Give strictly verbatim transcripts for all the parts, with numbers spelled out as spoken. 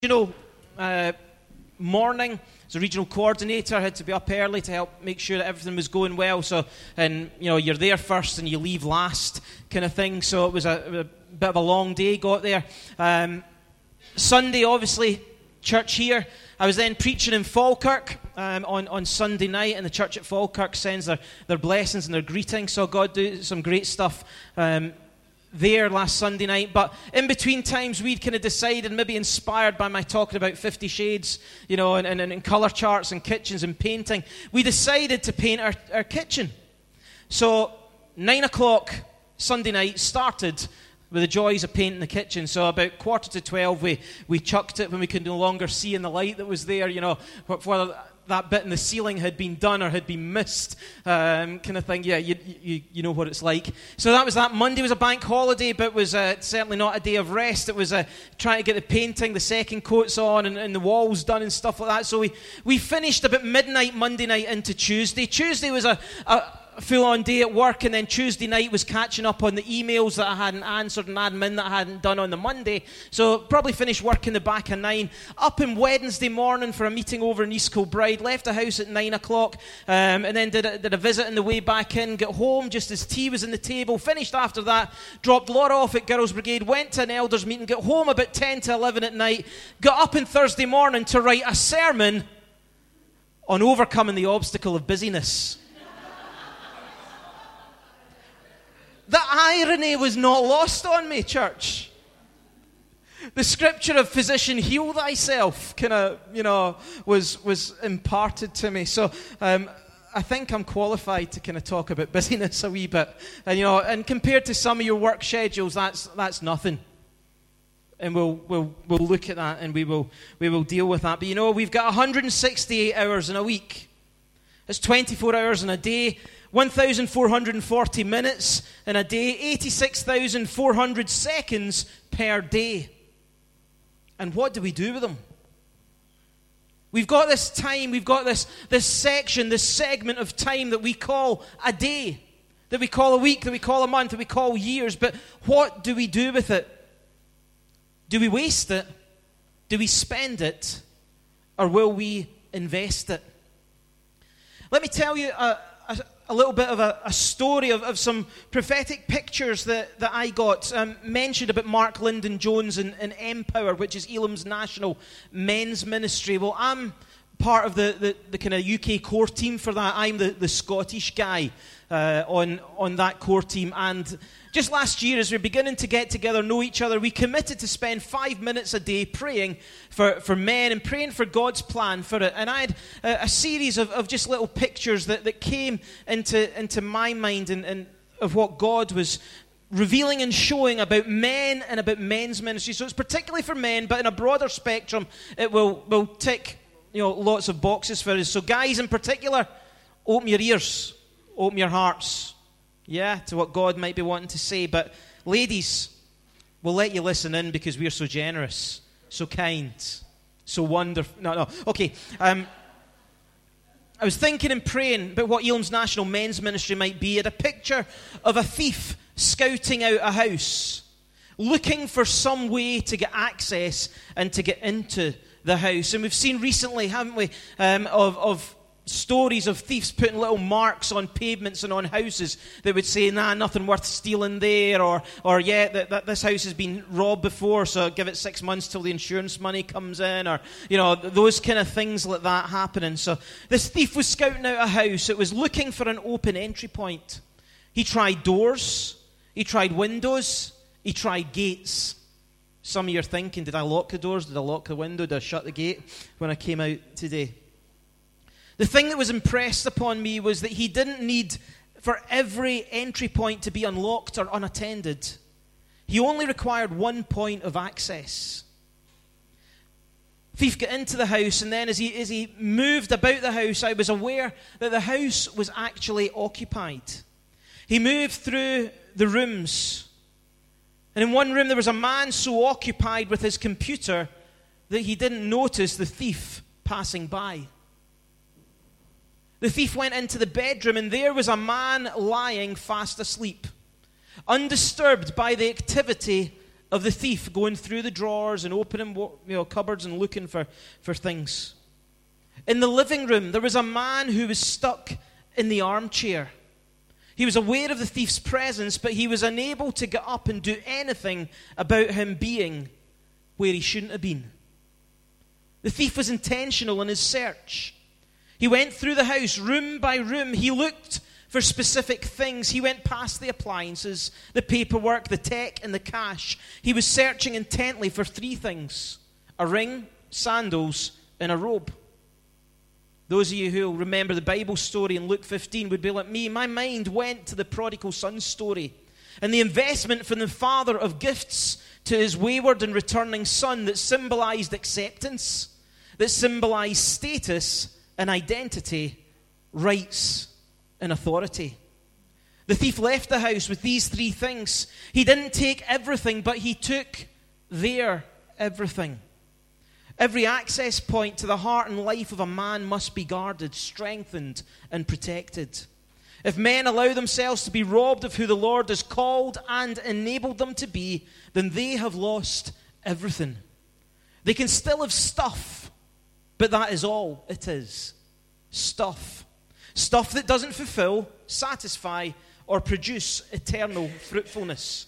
regional uh, morning. As a regional coordinator, I had to be up early to help make sure that everything was going well. So, and you know, you're there first and you leave last, kind of thing. So it was a, a bit of a long day. Got there. Um, Sunday, obviously, church here. I was then preaching in Falkirk um, on on Sunday night, and the church at Falkirk sends their their blessings and their greetings. So God do some great stuff Um, there last Sunday night. But in between times, we'd kind of decided, maybe inspired by my talking about Fifty Shades, you know, and, and, and colour charts and kitchens and painting, we decided to paint our, our kitchen. So nine o'clock Sunday night started with the joys of painting the kitchen. So about quarter to twelve, we, we chucked it when we could no longer see in the light that was there, you know, whether that bit in the ceiling had been done or had been missed, um, kind of thing. Yeah, you, you you know what it's like. So that was that. Monday was a bank holiday, but was uh, certainly not a day of rest. It was uh, trying to get the painting, the second coats on, and, and the walls done and stuff like that. So we, we finished about midnight Monday night into Tuesday. Tuesday was a... a full-on day at work, and then Tuesday night was catching up on the emails that I hadn't answered and admin that I hadn't done on the Monday. So probably finished work in the back of nine. Up in Wednesday morning for a meeting over in East Kilbride. Left the house at nine o'clock, um, and then did a, did a visit on the way back in. Got home just as tea was on the table. Finished after that. Dropped Laura off at Girls Brigade. Went to an elders meeting. Got home about ten to eleven at night. Got up on Thursday morning to write a sermon on overcoming the obstacle of busyness. The irony was not lost on me, church. The scripture of physician, heal thyself, kind of, you know, was was imparted to me. So um, I think I'm qualified to kind of talk about busyness a wee bit. And you know, and compared to some of your work schedules, that's that's nothing. And we'll we'll we'll look at that, and we will we will deal with that. But you know, we've got one hundred sixty-eight hours in a week. It's twenty-four hours in a day. one thousand four hundred forty minutes in a day, eighty-six thousand four hundred seconds per day. And what do we do with them? We've got this time, we've got this, this section, this segment of time that we call a day, that we call a week, that we call a month, that we call years. But what do we do with it? Do we waste it? Do we spend it? Or will we invest it? Let me tell you a, a, a little bit of a, a story of, of some prophetic pictures that, that I got. Um, mentioned about Mark Lyndon Jones and, and Empower, which is Elam's national men's ministry. Well, I'm part of the, the, the kind of U K core team for that. I'm the, the Scottish guy uh, on, on that core team. And just last year, as we're beginning to get together, know each other, we committed to spend five minutes a day praying for, for men and praying for God's plan for it. And I had a, a series of, of just little pictures that, that came into, into my mind and, and of what God was revealing and showing about men and about men's ministry. So it's particularly for men, but in a broader spectrum, it will, will tick, you know, lots of boxes for us. So guys in particular, open your ears, open your hearts. Yeah, to what God might be wanting to say. But ladies, we'll let you listen in because we're so generous, so kind, so wonderful. No, no. Okay. Um, I was thinking and praying about what Elam's National Men's Ministry might be. At a picture of a thief scouting out a house, looking for some way to get access and to get into the house. And we've seen recently, haven't we, um, of... of stories of thieves putting little marks on pavements and on houses that would say, nah, nothing worth stealing there, or, or yeah, that, that this house has been robbed before, so give it six months till the insurance money comes in, or, you know, those kind of things like that happening. So this thief was scouting out a house. It was looking for an open entry point. He tried doors, he tried windows, he tried gates. Some of you are thinking, did I lock the doors? Did I lock the window? Did I shut the gate when I came out today? The thing that was impressed upon me was that he didn't need for every entry point to be unlocked or unattended. He only required one point of access. Thief got into the house, and then as he, as he moved about the house, I was aware that the house was actually occupied. He moved through the rooms, and in one room there was a man so occupied with his computer that he didn't notice the thief passing by. The thief went into the bedroom, and there was a man lying fast asleep, undisturbed by the activity of the thief going through the drawers and opening, you know, cupboards and looking for, for things. In the living room, there was a man who was stuck in the armchair. He was aware of the thief's presence, but he was unable to get up and do anything about him being where he shouldn't have been. The thief was intentional in his search. He went through the house, room by room. He looked for specific things. He went past the appliances, the paperwork, the tech, and the cash. He was searching intently for three things: a ring, sandals, and a robe. Those of you who remember the Bible story in Luke fifteen would be like me. My mind went to the prodigal son story and the investment from the father of gifts to his wayward and returning son that symbolized acceptance, that symbolized status and identity, rights and authority. The thief left the house with these three things. He didn't take everything, but he took their everything. Every access point to the heart and life of a man must be guarded, strengthened, and protected. If men allow themselves to be robbed of who the Lord has called and enabled them to be, then they have lost everything. They can still have stuff, but that is all it is. Stuff. Stuff that doesn't fulfill, satisfy, or produce eternal fruitfulness.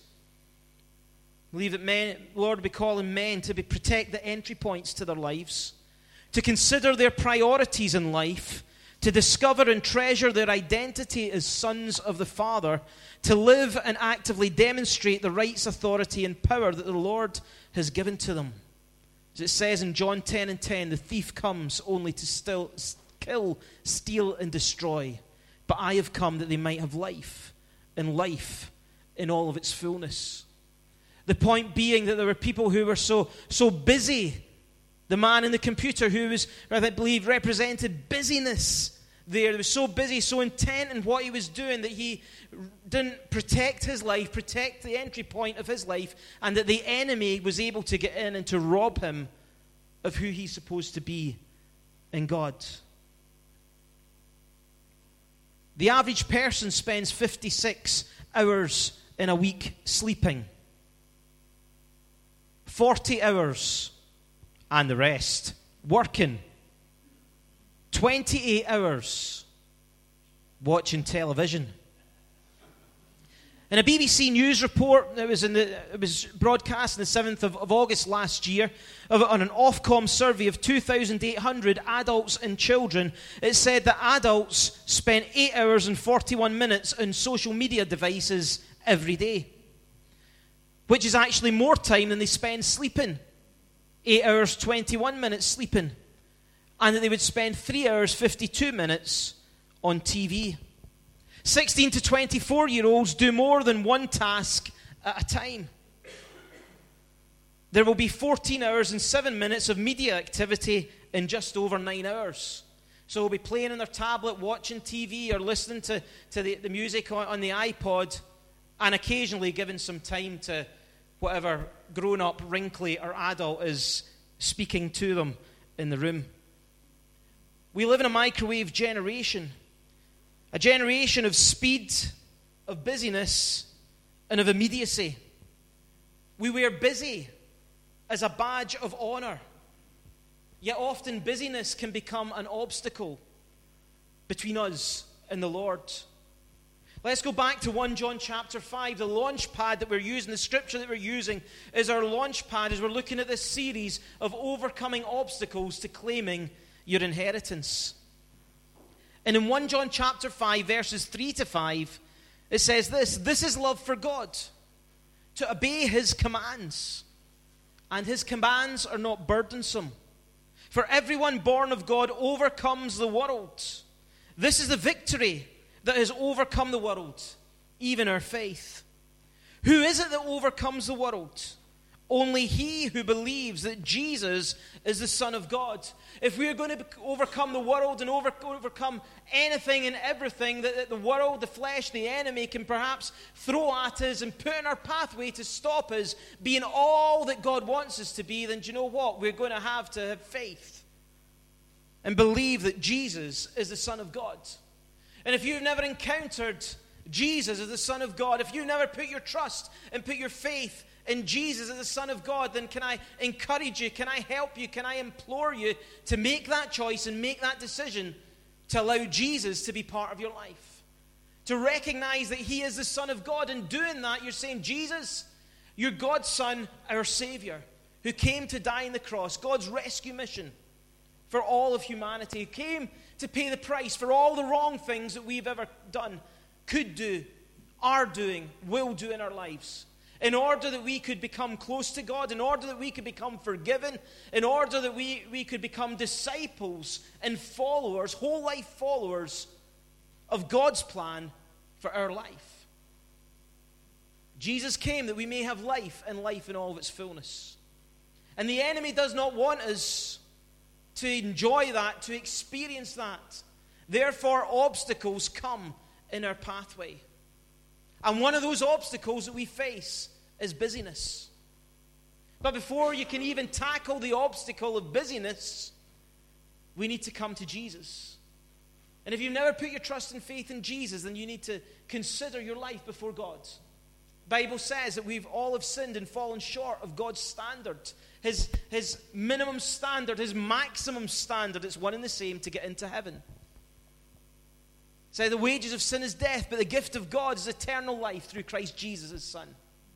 I believe that men, Lord will be calling men to be, protect the entry points to their lives, to consider their priorities in life, to discover and treasure their identity as sons of the Father, to live and actively demonstrate the rights, authority, and power that the Lord has given to them. As it says in John ten and ten, the thief comes only to still, kill, steal, and destroy. But I have come that they might have life, and life in all of its fullness. The point being that there were people who were so, so busy. The man in the computer who was, I believe, represented busyness there. He was so busy, so intent in what he was doing that he didn't protect his life, protect the entry point of his life, and that the enemy was able to get in and to rob him of who he's supposed to be in God. The average person spends fifty-six hours in a week sleeping. forty hours and the rest working. twenty-eight hours watching television. In a B B C News report that was in the, it was broadcast on the seventh of, of August last year, of, on an Ofcom survey of two thousand eight hundred adults and children, it said that adults spent eight hours and forty-one minutes on social media devices every day, which is actually more time than they spend sleeping. eight hours, twenty-one minutes sleeping. And that they would spend three hours, fifty-two minutes on T V. sixteen to twenty-four-year-olds do more than one task at a time. There will be fourteen hours and seven minutes of media activity in just over nine hours. So they'll be playing on their tablet, watching T V, or listening to, to the, the music on, on the iPod, and occasionally giving some time to whatever grown-up, wrinkly, or adult is speaking to them in the room. We live in a microwave generation, a generation of speed, of busyness, and of immediacy. We wear busy as a badge of honor, yet often busyness can become an obstacle between us and the Lord. Let's go back to First John chapter five. The launch pad that we're using, the scripture that we're using, is our launch pad as we're looking at this series of overcoming obstacles to claiming your inheritance. And in First John chapter five, verses three to five, it says this: "This is love for God, to obey his commands. And his commands are not burdensome. For everyone born of God overcomes the world. This is the victory that has overcome the world, even our faith. Who is it that overcomes the world? Only he who believes that Jesus is the Son of God." If we're going to overcome the world and over, overcome anything and everything that, that the world, the flesh, the enemy can perhaps throw at us and put in our pathway to stop us being all that God wants us to be, then do you know what? We're going to have to have faith and believe that Jesus is the Son of God. And if you've never encountered Jesus as the Son of God, if you've never put your trust and put your faith in Jesus as the Son of God, then can I encourage you, can I help you, can I implore you to make that choice and make that decision to allow Jesus to be part of your life. To recognize that he is the Son of God. And doing that, you're saying, Jesus, you're God's Son, our Savior, who came to die on the cross, God's rescue mission for all of humanity, who came to pay the price for all the wrong things that we've ever done, could do, are doing, will do in our lives. In order that we could become close to God, in order that we could become forgiven, in order that we, we could become disciples and followers, whole life followers of God's plan for our life. Jesus came that we may have life, and life in all of its fullness. And the enemy does not want us to enjoy that, to experience that. Therefore, obstacles come in our pathway. And one of those obstacles that we face is busyness. But before you can even tackle the obstacle of busyness, we need to come to Jesus. And if you've never put your trust and faith in Jesus, then you need to consider your life before God. The Bible says that we've all have sinned and fallen short of God's standard. His, his minimum standard, his maximum standard, it's one and the same to get into heaven. Say, the wages of sin is death, but the gift of God is eternal life through Christ Jesus, his Son.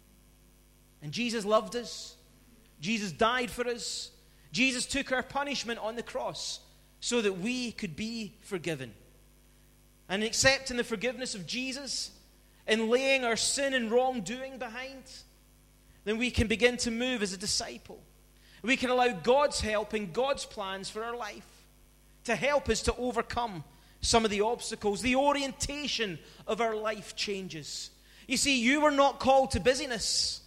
And Jesus loved us. Jesus died for us. Jesus took our punishment on the cross so that we could be forgiven. And accepting the forgiveness of Jesus and laying our sin and wrongdoing behind, then we can begin to move as a disciple. We can allow God's help and God's plans for our life to help us to overcome some of the obstacles. The orientation of our life changes. You see, you were not called to busyness.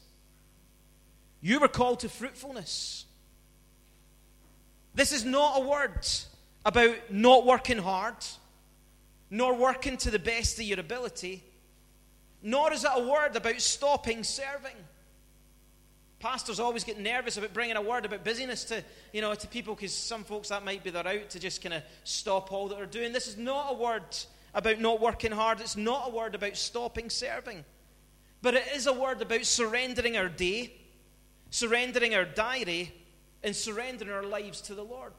You were called to fruitfulness. This is not a word about not working hard, nor working to the best of your ability, nor is it a word about stopping serving. Pastors always get nervous about bringing a word about busyness to, you know, to people, because some folks, that might be their out to just kind of stop all that they're doing. This is not a word about not working hard. It's not a word about stopping serving. But it is a word about surrendering our day, surrendering our diary, and surrendering our lives to the Lord.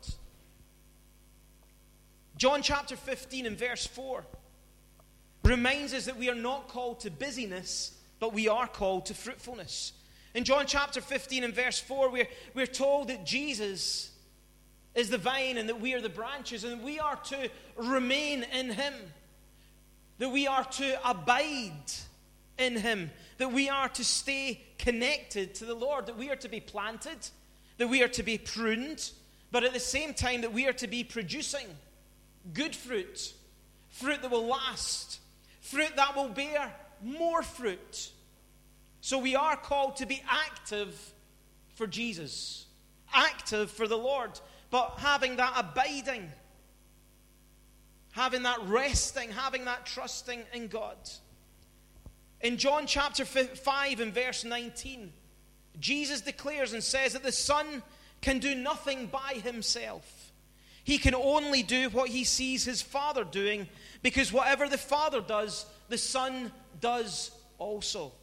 John chapter fifteen and verse four reminds us that we are not called to busyness, but we are called to fruitfulness. In John chapter fifteen and verse four, we're, we're told that Jesus is the vine and that we are the branches, and we are to remain in him, that we are to abide in him, that we are to stay connected to the Lord, that we are to be planted, that we are to be pruned, but at the same time that we are to be producing good fruit, fruit that will last, fruit that will bear more fruit. So we are called to be active for Jesus, active for the Lord, but having that abiding, having that resting, having that trusting in God. In John chapter five and verse nineteen, Jesus declares and says that the Son can do nothing by himself. He can only do what he sees his Father doing, because whatever the Father does, the Son does also.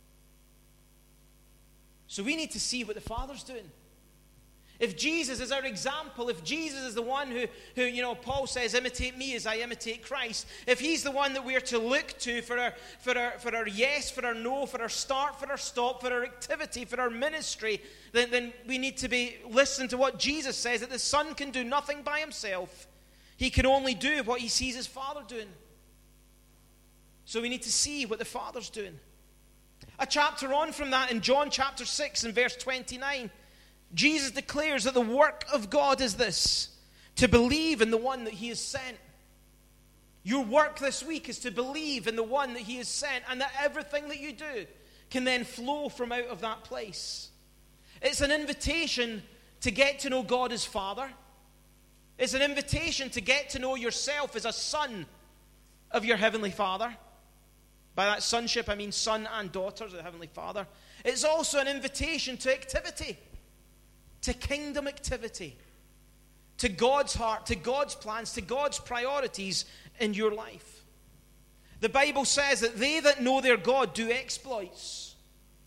So we need to see what the Father's doing. If Jesus is our example, if Jesus is the one who, who, you know, Paul says, imitate me as I imitate Christ, if he's the one that we're to look to for our, for our, for our yes, for our no, for our start, for our stop, for our activity, for our ministry, then, then we need to be listen to what Jesus says, that the Son can do nothing by himself. He can only do what he sees his Father doing. So we need to see what the Father's doing. A chapter on from that, in John chapter six and verse twenty-nine, Jesus declares that the work of God is this, to believe in the one that he has sent. Your work this week is to believe in the one that he has sent, and that everything that you do can then flow from out of that place. It's an invitation to get to know God as Father. It's an invitation to get to know yourself as a son of your Heavenly Father. By that sonship, I mean son and daughters of the Heavenly Father. It's also an invitation to activity, to kingdom activity, to God's heart, to God's plans, to God's priorities in your life. The Bible says that they that know their God do exploits.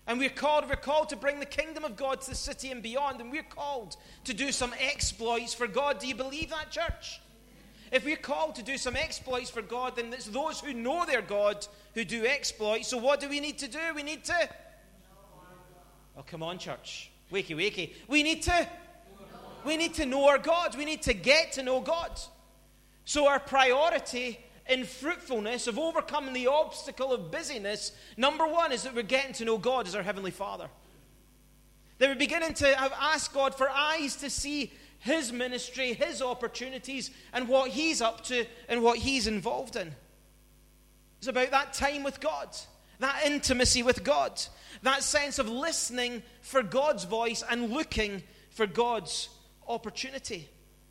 And we're called, we're called to bring the kingdom of God to the city and beyond. And we're called to do some exploits for God. Do you believe that, church? If we're called to do some exploits for God, then it's those who know their God who do exploits. So what do we need to do? We need to... Oh, come on, church. Wakey, wakey. We need to... We need to know our God. We need to get to know God. So our priority in fruitfulness of overcoming the obstacle of busyness, number one is that we're getting to know God as our Heavenly Father. That we're beginning to have asked God for eyes to see His ministry, His opportunities, and what He's up to and what He's involved in. It's about that time with God, that intimacy with God, that sense of listening for God's voice and looking for God's opportunity.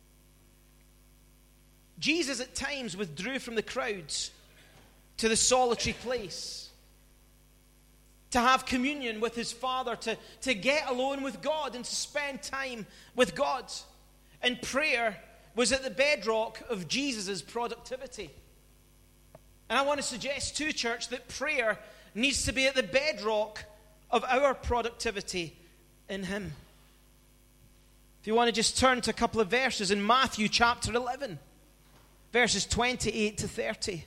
Jesus at times withdrew from the crowds to the solitary place to have communion with His Father, to, to get alone with God and to spend time with God. And prayer was at the bedrock of Jesus' productivity. And I want to suggest to church that prayer needs to be at the bedrock of our productivity in Him. If you want to just turn to a couple of verses in Matthew chapter eleven. Verses twenty-eight to thirty.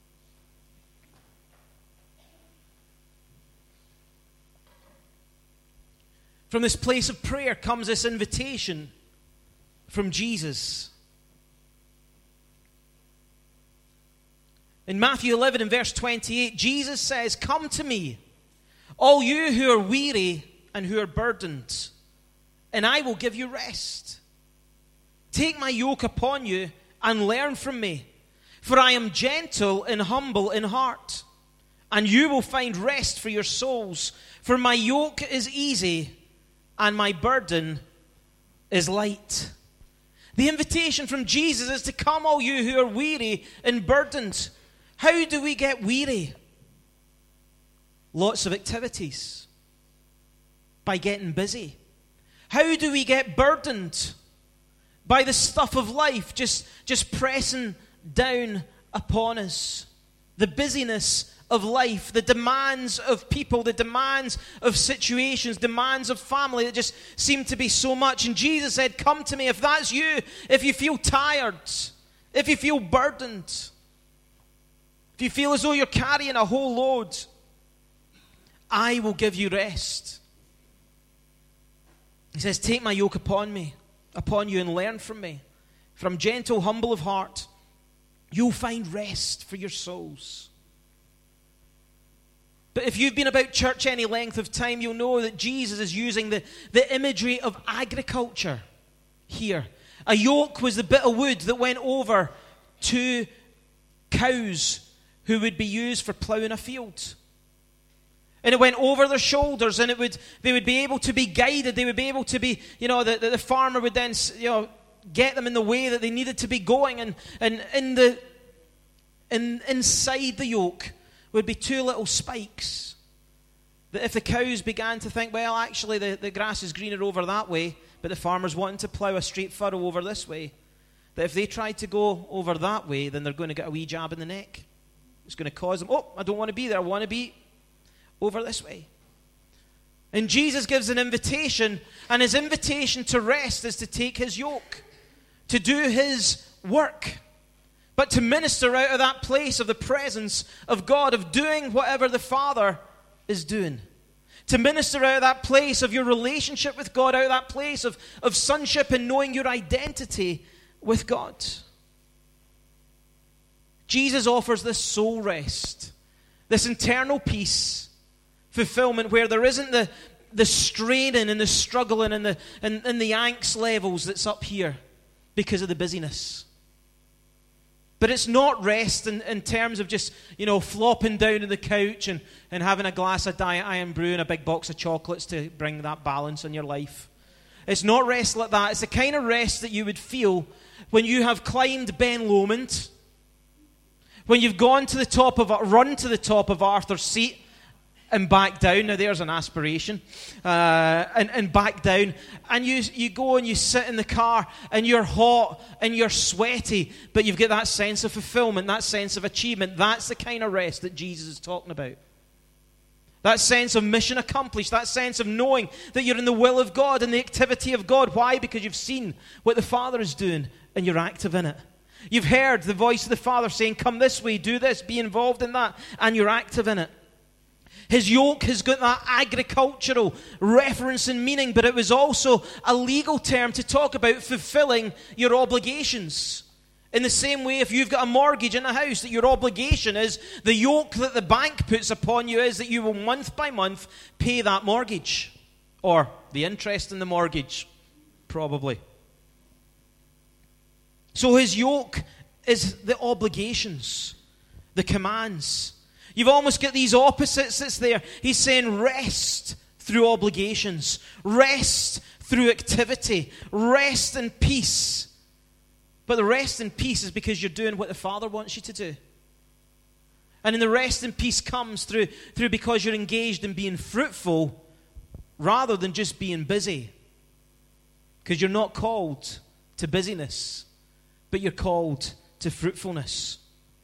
From this place of prayer comes this invitation from Jesus. In Matthew eleven and verse twenty-eight, Jesus says, "Come to me, all you who are weary and who are burdened, and I will give you rest. Take my yoke upon you and learn from me, for I am gentle and humble in heart, and you will find rest for your souls. For my yoke is easy, and my burden is light." The invitation from Jesus is to come, all you who are weary and burdened. How do we get weary? Lots of activities. By getting busy. How do we get burdened? By the stuff of life just, just pressing down upon us. The busyness of life, the demands of people, the demands of situations, demands of family that just seem to be so much. And Jesus said, "Come to me." If that's you, if you feel tired, if you feel burdened, if you feel as though you're carrying a whole load, I will give you rest. He says, "Take my yoke upon me. upon you and learn from me. For I'm gentle, humble of heart. You'll find rest for your souls." But if you've been about church any length of time, you'll know that Jesus is using the, the imagery of agriculture here. A yoke was the bit of wood that went over two cows who would be used for ploughing a field. And it went over their shoulders, and it would they would be able to be guided. They would be able to be, you know, the, the, the farmer would then, you know, get them in the way that they needed to be going. And, and in the in inside the yoke would be two little spikes. That if the cows began to think, well, actually the, the grass is greener over that way, but the farmer's wanting to plough a straight furrow over this way, that if they tried to go over that way, then they're going to get a wee jab in the neck. It's going to cause them, oh, I don't want to be there, I want to be over this way. And Jesus gives an invitation, and his invitation to rest is to take his yoke, to do his work, but to minister out of that place of the presence of God, of doing whatever the Father is doing. To minister out of that place of your relationship with God, out of that place of, of sonship and knowing your identity with God. Jesus offers this soul rest, this internal peace, fulfillment where there isn't the, the straining and the struggling and the, and, and the angst levels that's up here because of the busyness. But it's not rest in, in terms of just, you know, flopping down on the couch and, and having a glass of Diet Iron Brew and a big box of chocolates to bring that balance in your life. It's not rest like that. It's the kind of rest that you would feel when you have climbed Ben Lomond, when you've gone to the top of, run to the top of Arthur's Seat and back down. Now there's an aspiration. Uh, and, and back down. And you you go and you sit in the car and you're hot and you're sweaty, but you've got that sense of fulfillment, that sense of achievement. That's the kind of rest that Jesus is talking about. That sense of mission accomplished, that sense of knowing that you're in the will of God and the activity of God. Why? Because you've seen what the Father is doing and you're active in it. You've heard the voice of the Father saying, come this way, do this, be involved in that, and you're active in it. His yoke has got that agricultural reference and meaning, but it was also a legal term to talk about fulfilling your obligations. In the same way, if you've got a mortgage in a house, that your obligation is, the yoke that the bank puts upon you is that you will month by month pay that mortgage. Or the interest in the mortgage, probably. So his yoke is the obligations, the commands. You've almost got these opposites that's there. He's saying rest through obligations, rest through activity, rest in peace. But the rest in peace is because you're doing what the Father wants you to do. And in the rest in peace comes through, through because you're engaged in being fruitful rather than just being busy. Because you're not called to busyness, but you're called to fruitfulness.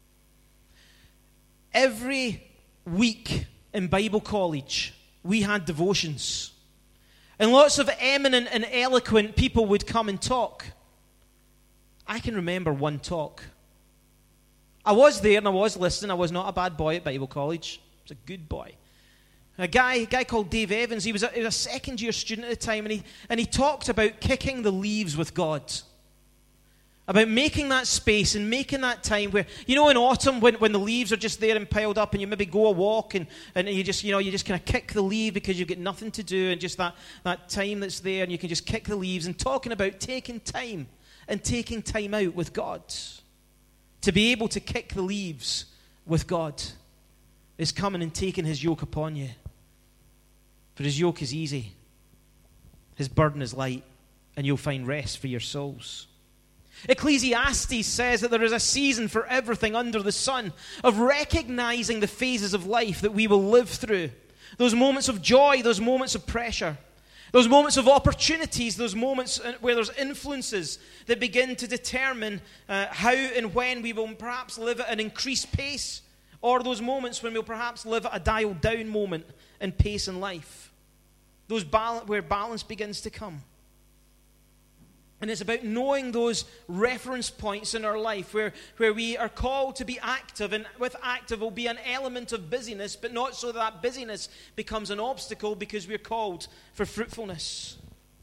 Every week in Bible college, we had devotions. And lots of eminent and eloquent people would come and talk. I can remember one talk. I was there and I was listening. I was not a bad boy at Bible college. I was a good boy. A guy, a guy called Dave Evans, he was a, he was a second year student at the time, and he, and he talked about kicking the leaves with God. About making that space and making that time where, you know, in autumn when, when the leaves are just there and piled up and you maybe go a walk and, and you just, you know, you just kind of kick the leaf because you've got nothing to do, and just that, that time that's there and you can just kick the leaves, and talking about taking time and taking time out with God. To be able to kick the leaves with God is coming and taking his yoke upon you. For his yoke is easy, his burden is light, and you'll find rest for your souls. Ecclesiastes says that there is a season for everything under the sun, of recognizing the phases of life that we will live through. Those moments of joy, those moments of pressure, those moments of opportunities, those moments where there's influences that begin to determine uh, how and when we will perhaps live at an increased pace, or those moments when we'll perhaps live at a dialed down moment in pace in life. Those bal- where balance begins to come. And it's about knowing those reference points in our life where, where we are called to be active. And with active will be an element of busyness, but not so that busyness becomes an obstacle, because we're called for fruitfulness.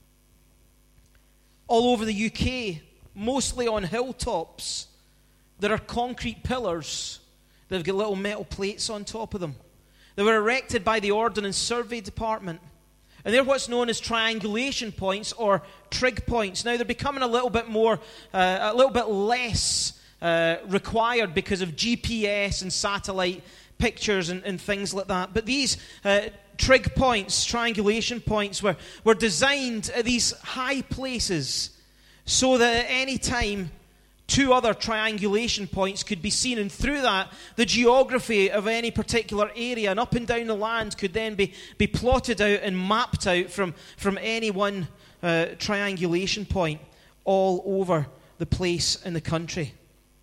All over the U K, mostly on hilltops, there are concrete pillars that have got little metal plates on top of them. They were erected by the Ordnance Survey Department. And they're what's known as triangulation points, or trig points. Now, they're becoming a little bit more, uh, a little bit less uh, required because of G P S and satellite pictures and, and things like that. But these uh, trig points, triangulation points, were, were designed at these high places so that at any time two other triangulation points could be seen, and through that, the geography of any particular area and up and down the land could then be, be plotted out and mapped out from, from any one uh, triangulation point all over the place in the country.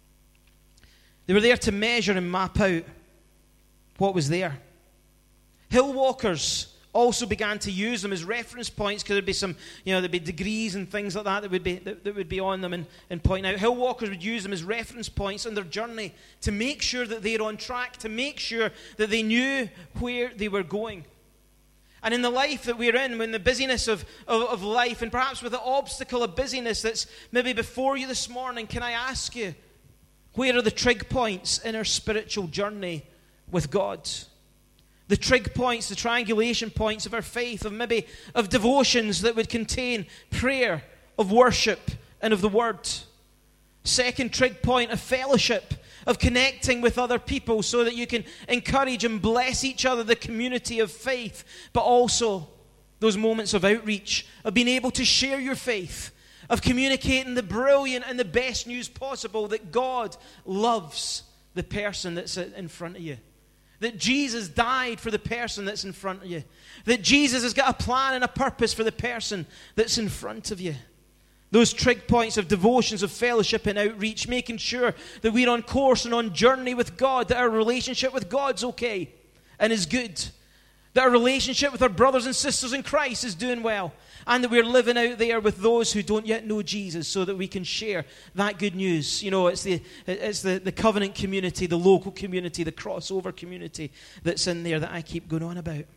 They were there to measure and map out what was there. Hill walkers also began to use them as reference points, because there'd be some, you know, there'd be degrees and things like that that would be that, that would be on them and, and point out. Hill walkers would use them as reference points on their journey to make sure that they're on track, to make sure that they knew where they were going. And in the life that we're in, when the busyness of, of, of life, and perhaps with the obstacle of busyness that's maybe before you this morning, can I ask you, where are the trig points in our spiritual journey with God? The trig points, the triangulation points of our faith, of maybe of devotions that would contain prayer, of worship, and of the word. Second trig point, of fellowship, of connecting with other people so that you can encourage and bless each other, the community of faith, but also those moments of outreach, of being able to share your faith, of communicating the brilliant and the best news possible that God loves the person that's in front of you. That Jesus died for the person that's in front of you. That Jesus has got a plan and a purpose for the person that's in front of you. Those trig points of devotions, of fellowship and outreach, making sure that we're on course and on journey with God, that our relationship with God's okay and is good. that our relationship with our brothers and sisters in Christ is doing well, and that we're living out there with those who don't yet know Jesus so that we can share that good news. You know, it's the it's the, the covenant community, the local community, the crossover community that's in there that I keep going on about.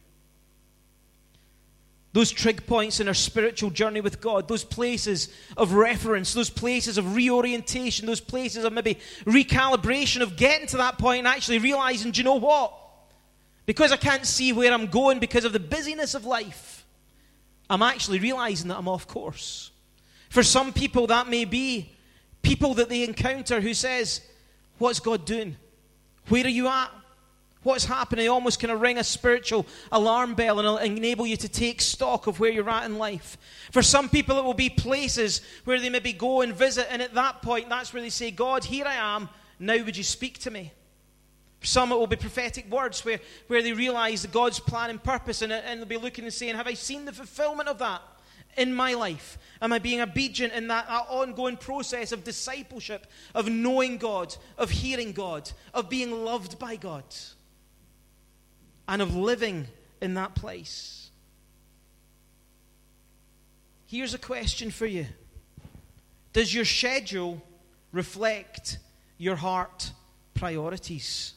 Those trig points in our spiritual journey with God, those places of reference, those places of reorientation, those places of maybe recalibration, of getting to that point and actually realizing, do you know what? Because I can't see where I'm going because of the busyness of life, I'm actually realizing that I'm off course. For some people, that may be people that they encounter who says, what's God doing? Where are you at? What's happening? They almost kind of ring a spiritual alarm bell and enable you to take stock of where you're at in life. For some people, it will be places where they maybe go and visit, and at that point, that's where they say, God, here I am, now would you speak to me? For some, it will be prophetic words where, where they realize God's plan and purpose, and, and they'll be looking and saying, have I seen the fulfillment of that in my life? Am I being obedient in that, that ongoing process of discipleship, of knowing God, of hearing God, of being loved by God, and of living in that place? Here's a question for you. Does your schedule reflect your heart priorities?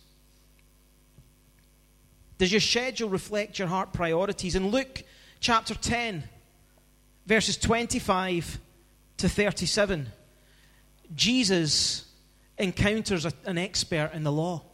Does your schedule reflect your heart priorities? In Luke chapter ten, verses twenty-five to thirty-seven, Jesus encounters a, an expert in the law.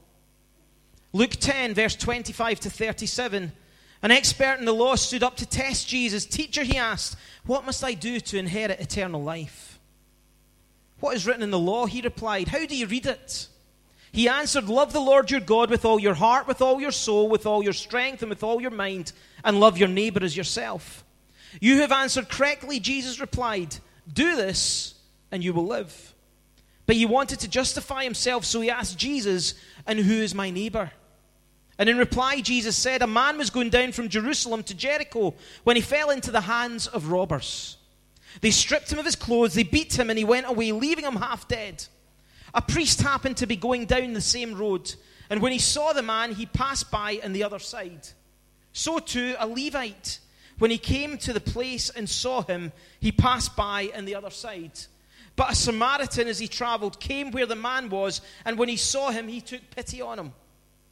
Luke ten, verse twenty-five to thirty-seven, an expert in the law stood up to test Jesus. Teacher, he asked, what must I do to inherit eternal life? What is written in the law? He replied, how do you read it? He answered, love the Lord your God with all your heart, with all your soul, with all your strength, and with all your mind, and love your neighbor as yourself. You have answered correctly, Jesus replied. Do this, and you will live. But he wanted to justify himself, so he asked Jesus, and who is my neighbor? And in reply, Jesus said, a man was going down from Jerusalem to Jericho when he fell into the hands of robbers. They stripped him of his clothes, they beat him, and he went away, leaving him half dead. A priest happened to be going down the same road, and when he saw the man, he passed by on the other side. So too, a Levite, when he came to the place and saw him, he passed by on the other side. But a Samaritan, as he traveled, came where the man was, and when he saw him, he took pity on him.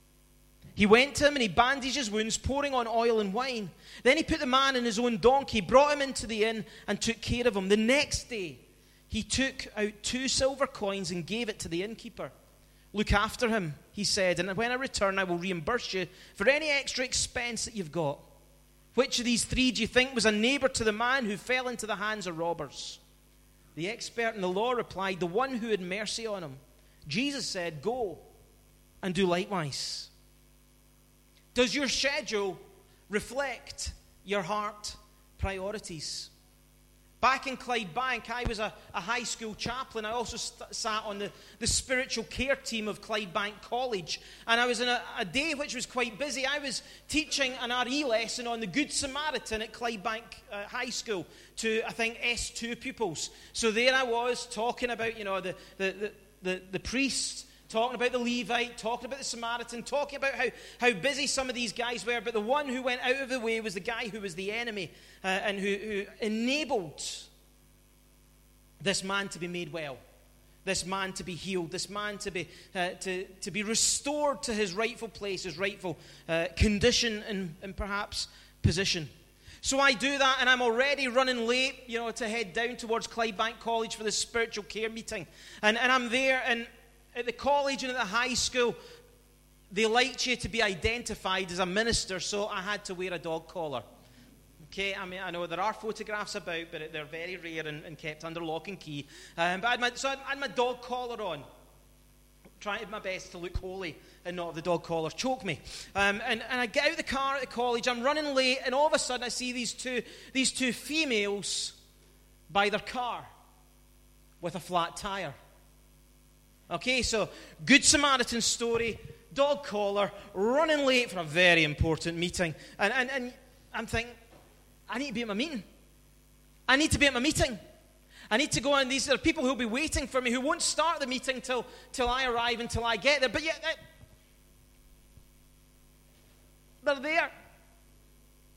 He went to him and he bandaged his wounds, pouring on oil and wine. Then he put the man in his own donkey, brought him into the inn, and took care of him. The next day, he took out two silver coins and gave it to the innkeeper. Look after him, he said, and when I return, I will reimburse you for any extra expense that you've got. Which of these three do you think was a neighbor to the man who fell into the hands of robbers? The expert in the law replied, the one who had mercy on him. Jesus said, go and do likewise. Does your schedule reflect your heart priorities? Back in Clydebank, I was a, a high school chaplain. I also st- sat on the, the spiritual care team of Clydebank College. And I was in a, a day which was quite busy. I was teaching an R E lesson on the Good Samaritan at Clydebank uh, High School to, I think, S two pupils. So there I was talking about, you know, the, the, the, the, the priest, talking about the Levite, talking about the Samaritan, talking about how, how busy some of these guys were. But the one who went out of the way was the guy who was the enemy uh, and who, who enabled this man to be made well, this man to be healed, this man to be uh, to, to be restored to his rightful place, his rightful uh, condition and, and perhaps position. So I do that, and I'm already running late, you know, to head down towards Clydebank College for this spiritual care meeting. And, and I'm there, and at the college and at the high school, they liked you to be identified as a minister, so I had to wear a dog collar. Okay, I mean, I know there are photographs about, but they're very rare and, and kept under lock and key. Um, but I had my, so I had my dog collar on, trying my best to look holy and not have the dog collar choke me. Um, and, and I get out of the car at the college, I'm running late, and all of a sudden I see these two, these two females by their car with a flat tire. Okay, so Good Samaritan story, dog collar, running late for a very important meeting. And, and, and I'm thinking, I need to be at my meeting. I need to be at my meeting. I need to go, and these are people who will be waiting for me, who won't start the meeting till, till I arrive, until I get there. But yet, they're there.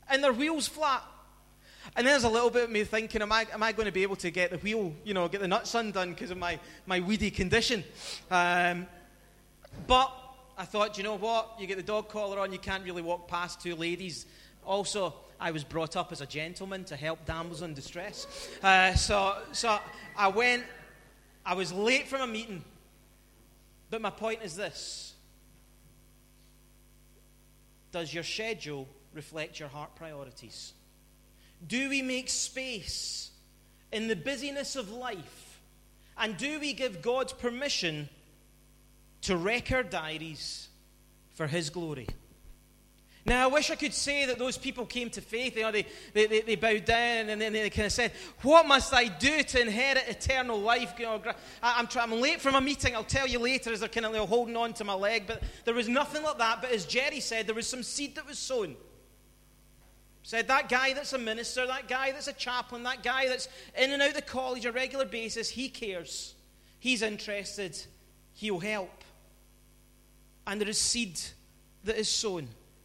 and their wheel's flat. And there's a little bit of me thinking, am I, am I going to be able to get the wheel, you know, get the nuts undone because of my, my weedy condition? Um, but I thought, you know what? You get the dog collar on, you can't really walk past two ladies. Also, I was brought up as a gentleman to help damsels in distress. Uh, so, so I went, I was late from a meeting. But my point is this. Does your schedule reflect your heart priorities? Do we make space in the busyness of life? And do we give God permission to wreck our diaries for His glory? Now, I wish I could say that those people came to faith. You know, they, they, they, they bowed down and then they kind of said, what must I do to inherit eternal life? You know, I, I'm, try, I'm late from a meeting. I'll tell you later, as they're kind of you know, holding on to my leg. But there was nothing like that. But as Jerry said, there was some seed that was sown. Said that guy that's a minister, that guy that's a chaplain, that guy that's in and out the college on a regular basis, he cares. He's interested. He'll help. And there is seed that is sown.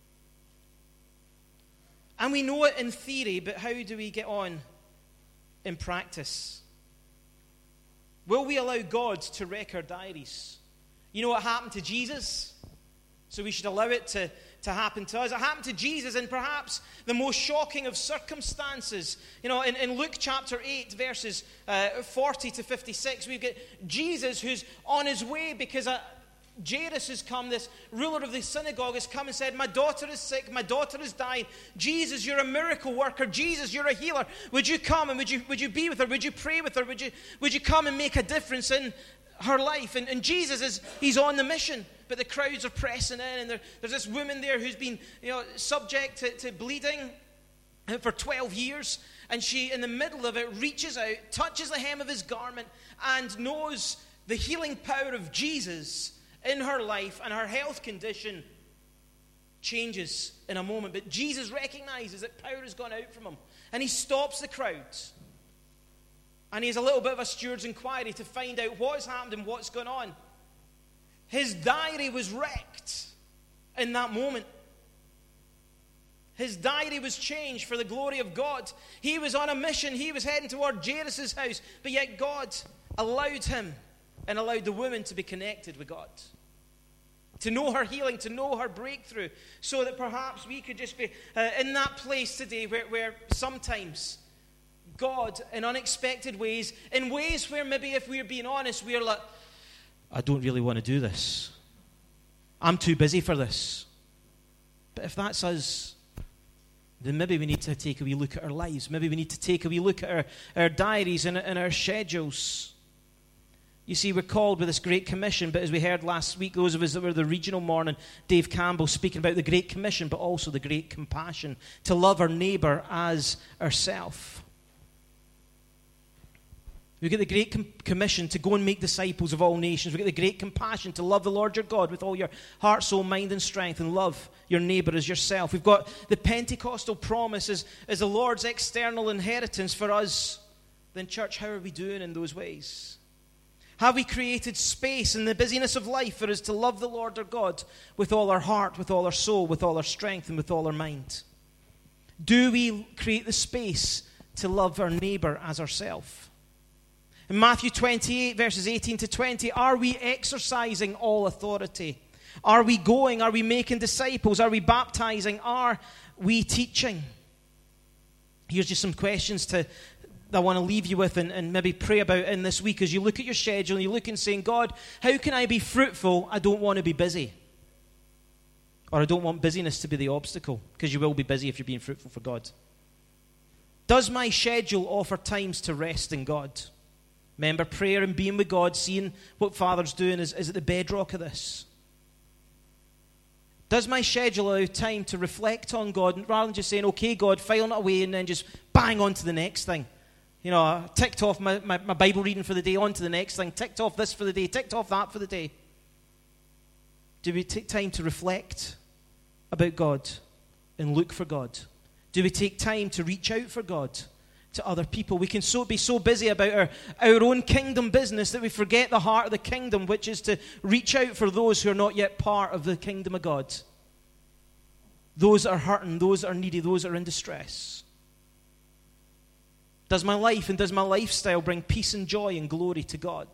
And we know it in theory, but how do we get on in practice? Will we allow God to wreck our diaries? You know what happened to Jesus? So we should allow it to, to happen to us. It happened to Jesus in perhaps the most shocking of circumstances. You know, in, in Luke chapter eight, verses uh, forty to fifty-six, we get Jesus who's on his way because a Jairus has come, this ruler of the synagogue has come and said, my daughter is sick, my daughter is dying. Jesus, you're a miracle worker. Jesus, you're a healer. Would you come and would you would you be with her? Would you pray with her? Would you would you come and make a difference in her life? And, and Jesus is he's on the mission, but the crowds are pressing in, and there, there's this woman there who's been you know subject to, to bleeding for twelve years, and she, in the middle of it, reaches out, touches the hem of his garment, and knows the healing power of Jesus in her life, and her health condition changes in a moment. But Jesus recognizes that power has gone out from him, and he stops the crowds. And he has a little bit of a steward's inquiry to find out what's happened and what's going on. His diary was wrecked in that moment. His diary was changed for the glory of God. He was on a mission. He was heading toward Jairus' house, but yet God allowed him and allowed the woman to be connected with God, to know her healing, to know her breakthrough, so that perhaps we could just be uh, in that place today where, where sometimes God, in unexpected ways, in ways where maybe if we're being honest, we're like, I don't really want to do this. I'm too busy for this. But if that's us, then maybe we need to take a wee look at our lives. Maybe we need to take a wee look at our, our diaries and, and our schedules. You see, we're called with this Great Commission, but as we heard last week, those of us that were the regional morning, Dave Campbell speaking about the Great Commission, but also the Great Compassion, to love our neighbour as ourselves. We get the Great Com- Commission to go and make disciples of all nations. We get the Great Compassion to love the Lord your God with all your heart, soul, mind, and strength, and love your neighbour as yourself. We've got the Pentecostal promise as, as the Lord's external inheritance for us. Then, church, how are we doing in those ways? Have we created space in the busyness of life for us to love the Lord our God with all our heart, with all our soul, with all our strength, and with all our mind? Do we create the space to love our neighbour as ourselves? In Matthew twenty-eight, verses eighteen to twenty, are we exercising all authority? Are we going? Are we making disciples? Are we baptizing? Are we teaching? Here's just some questions to that I want to leave you with and, and maybe pray about in this week as you look at your schedule and you look and saying, God, how can I be fruitful? I don't want to be busy. Or I don't want busyness to be the obstacle, because you will be busy if you're being fruitful for God. Does my schedule offer times to rest in God? Remember, prayer and being with God, seeing what Father's doing is, is at the bedrock of this. Does my schedule allow time to reflect on God rather than just saying, okay, God, filing it away and then just bang on to the next thing? You know, I ticked off my, my, my Bible reading for the day, on to the next thing, ticked off this for the day, ticked off that for the day. Do we take time to reflect about God and look for God? Do we take time to reach out for God to other people? We can so be so busy about our, our own kingdom business that we forget the heart of the kingdom, which is to reach out for those who are not yet part of the kingdom of God. those that are hurting, those that are needy, those that are in distress? Does my life and does my lifestyle bring peace and joy and glory to God?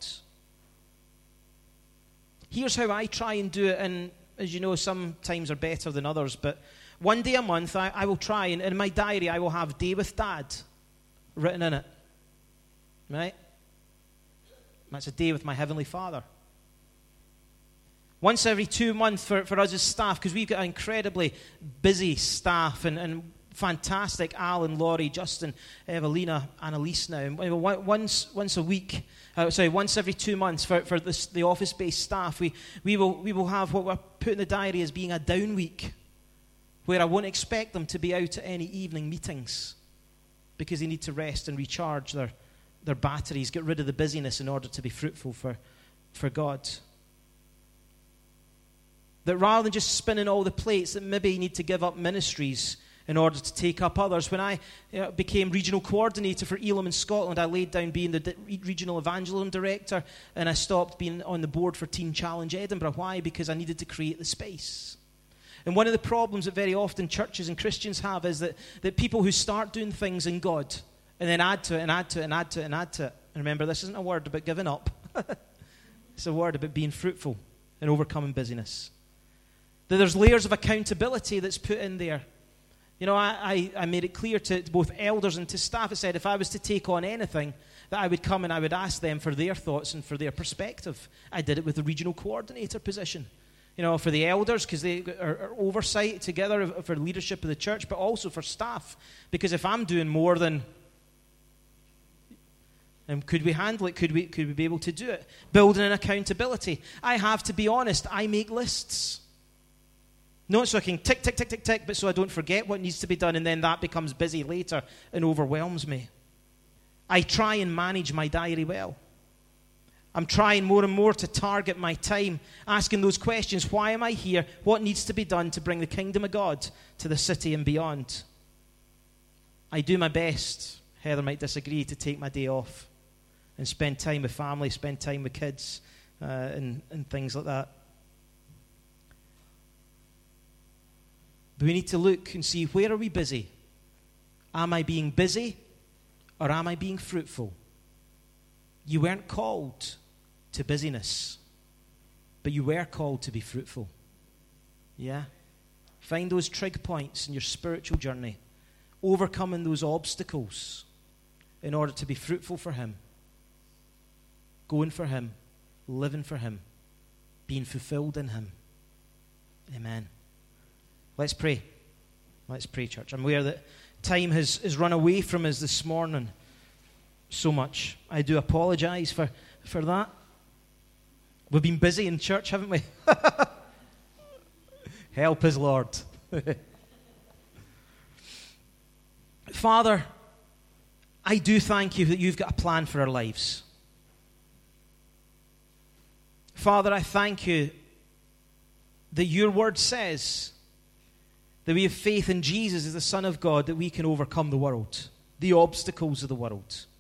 Here's how I try and do it, and as you know, some times are better than others, but one day a month I, I will try, and in my diary I will have Day with Dad written in it. Right? That's a day with my Heavenly Father. Once every two months for, for us as staff, because we've got an incredibly busy staff and, and fantastic Alan, Laurie, Justin, Evelina, Annalise now. And once once a week, uh, sorry, once every two months for, for this, the office-based staff, we, we, will, we will have what we're put in the diary as being a down week, where I won't expect them to be out at any evening meetings because they need to rest and recharge their, their batteries, get rid of the busyness in order to be fruitful for, for God. That rather than just spinning all the plates, that maybe you need to give up ministries in order to take up others. When I you know, became regional coordinator for Elam in Scotland, I laid down being the di- regional evangelism director, and I stopped being on the board for Teen Challenge Edinburgh. Why? Because I needed to create the space. And one of the problems that very often churches and Christians have is that, that people who start doing things in God and then add to it and add to it and add to it and add to it. And remember, this isn't a word about giving up. It's a word about being fruitful and overcoming busyness. That there's layers of accountability that's put in there. You know, I, I, I made it clear to both elders and to staff. I said if I was to take on anything, that I would come and I would ask them for their thoughts and for their perspective. I did it with the regional coordinator position. You know, for the elders, because they are, are oversight together for leadership of the church, but also for staff. Because if I'm doing more than... And could we handle it? Could we, could we be able to do it? Building an accountability. I have to be honest, I make lists. Not so I can tick, tick, tick, tick, tick, but so I don't forget what needs to be done, and then that becomes busy later and overwhelms me. I try and manage my diary well. I'm trying more and more to target my time, asking those questions. Why am I here? What needs to be done to bring the kingdom of God to the city and beyond? I do my best, Heather might disagree, to take my day off and spend time with family, spend time with kids, uh, and, and things like that. But we need to look and see, where are we busy? Am I being busy or am I being fruitful? You weren't called to busyness, but you were called to be fruitful. Yeah? Find those trig points in your spiritual journey, overcoming those obstacles in order to be fruitful for Him, going for Him, living for Him, being fulfilled in Him. Amen. Let's pray. Let's pray, church. I'm aware that time has, has run away from us this morning so much. I do apologize for, for that. We've been busy in church, haven't we? Help us, Lord. Father, I do thank you that you've got a plan for our lives. Father, I thank you that your word says that we have faith in Jesus as the Son of God, that we can overcome the world, the obstacles of the world.